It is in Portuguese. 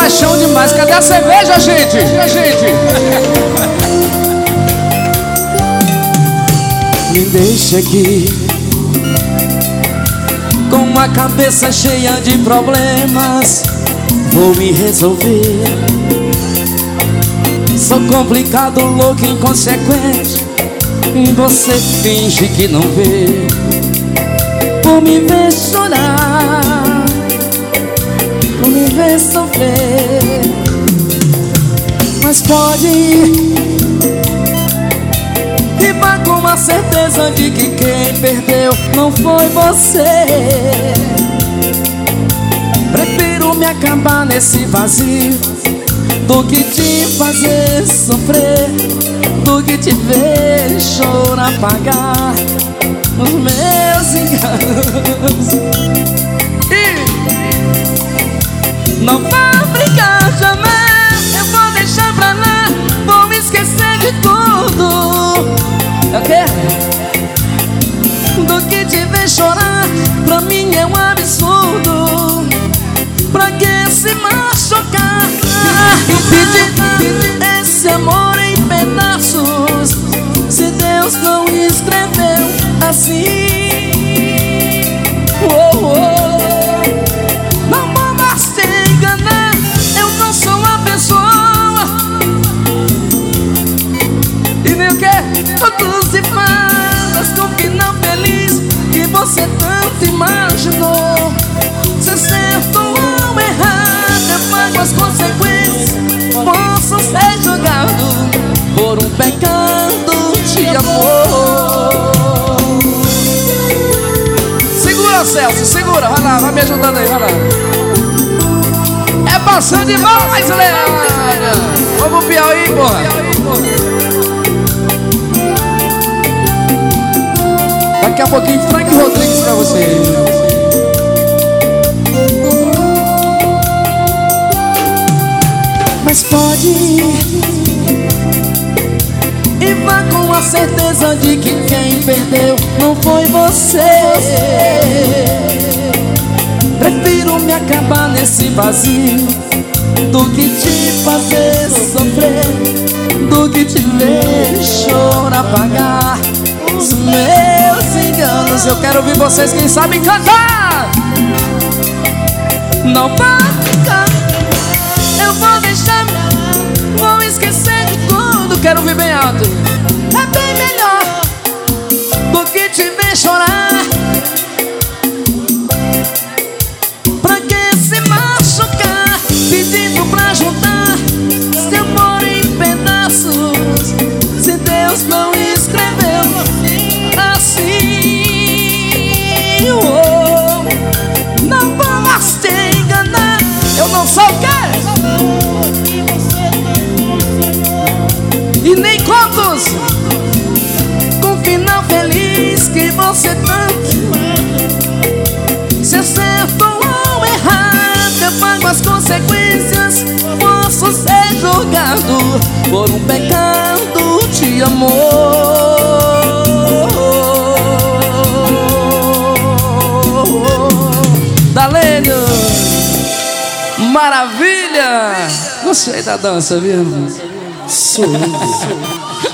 paixão demais. Cadê a cerveja, gente? Me deixa aqui com a cabeça cheia de problemas. Vou me resolver. Sou complicado, louco, inconsequente, e você finge que não vê. Por me ver chorar, por me ver sofrer. Mas pode ir e vá com a certeza de que quem perdeu não foi você. Prefiro me acabar nesse vazio do que te fazer sofrer, do que te ver chorar, pagar os meus enganos. E não vá brigar jamais, eu vou deixar pra lá, vou me esquecer de tudo. É o quê? Do que te ver chorar, pra mim é um absurdo. Pra que se machucar e pedir esse amor em pedaços, se Deus não escreveu assim? Não vou mais te enganar, eu não sou uma pessoa. E nem o que? Tudo se faz com um final feliz que você tanto imaginou. Se certo ou errado, eu pago as consequências. Posso ser julgado por um pecado de amor. Segura, Celso, segura. Vai lá, vai me ajudando aí, vai lá. É passando demais, Leandro. Vamos pro Piauí, porra. Daqui a pouquinho, Frank Rodrigues pra você. Mas pode ir e vá com a certeza de que quem perdeu não foi você. Prefiro me acabar nesse vazio do que te fazer sofrer, do que te ver chorar, pagar os meus enganos. Eu quero ouvir vocês, quem sabem cantar. Não vai ficar, eu vou deixar, vou esquecer de tudo. Quero ouvir bem alto. É bem melhor do que te ver chorar. Pra que se machucar, pedindo pra juntar seu amor em pedaços, se Deus não escreveu assim? Não vou mais te enganar, eu não sou o quê? E nem contos com final feliz que você tanto. Se é certo ou errado, eu pago as consequências. Posso ser julgado por um pecado de amor. Dalênio, maravilha! Gostei da dança, viu? Sou.